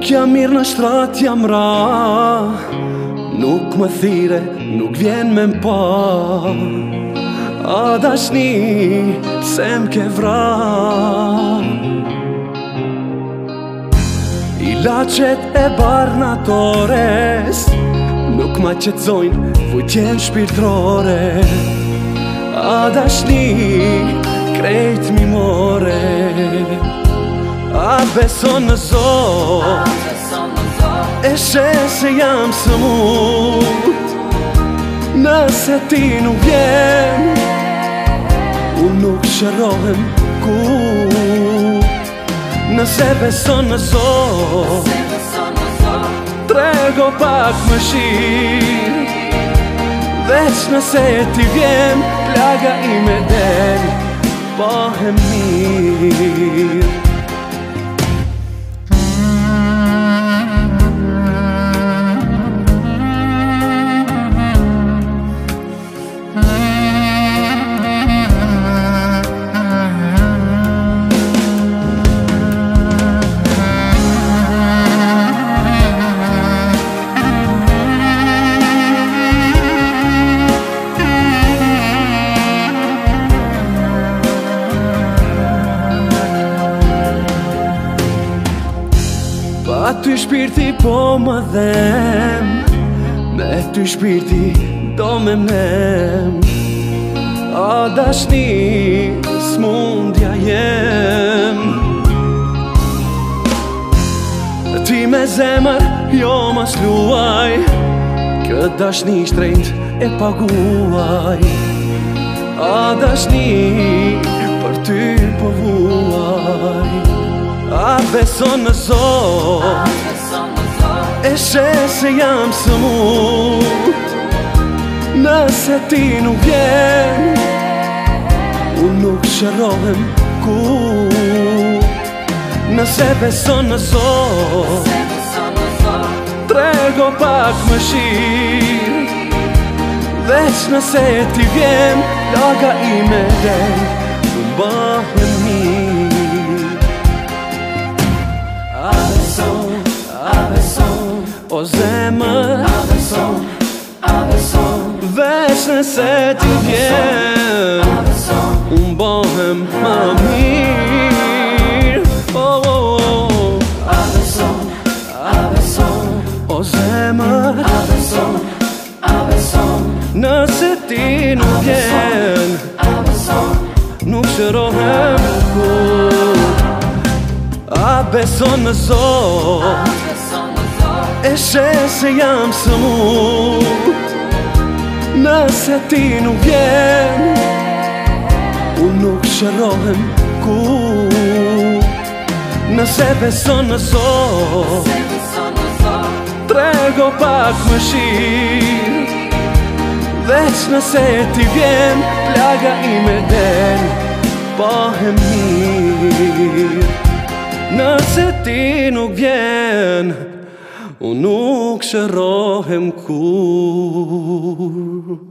jam mirë në shtrat jam ra, nuk më thire, nuk vjen me m'pa. A dashni, pse m'ke vra? Ilacet e barnatores nuk ma qetzojnë vujtjen shpirtrore. A dashni, krejt mi more. A beson në Zot, e she se jam smut. Nëse ti nuk vjen, unë nuk shërohem kur. Nëse beson në Zot, trego pak më shirë. Veç nëse ti vjen, plaga ime del, bëhem mirë. Pa ty shpirti po më dhem, me ty shpirti do me mnem. A dashni, s'mundja jem. Ti me zemër, jo mas luaj, këtë dashni shtrejt e paguaj. A dashni, për ty po vuaj. A beson në Zot, e she se jam smut. Nëse ti nuk vjen, unë nuk shërohem kur. Nëse beson në Zot, trego pak më shirë. Veç nëse ti vjen, plaga ime del, unë bëhem mirë. O zemër, veç nëse ti vjen, unë bëhem më mirë. O zemër, nëse ti nuk vjen, nuk shërohem kur. A beson në Zot, e she se jam smut. Nëse ti nuk vjen, unë nuk shërohem kur. Nëse beson në Zot, trego pak më shirë. Veç nëse ti vjen, plaga ime del, bëhem mirë. Nëse ti nuk vjen, unë nuk shërohem kur.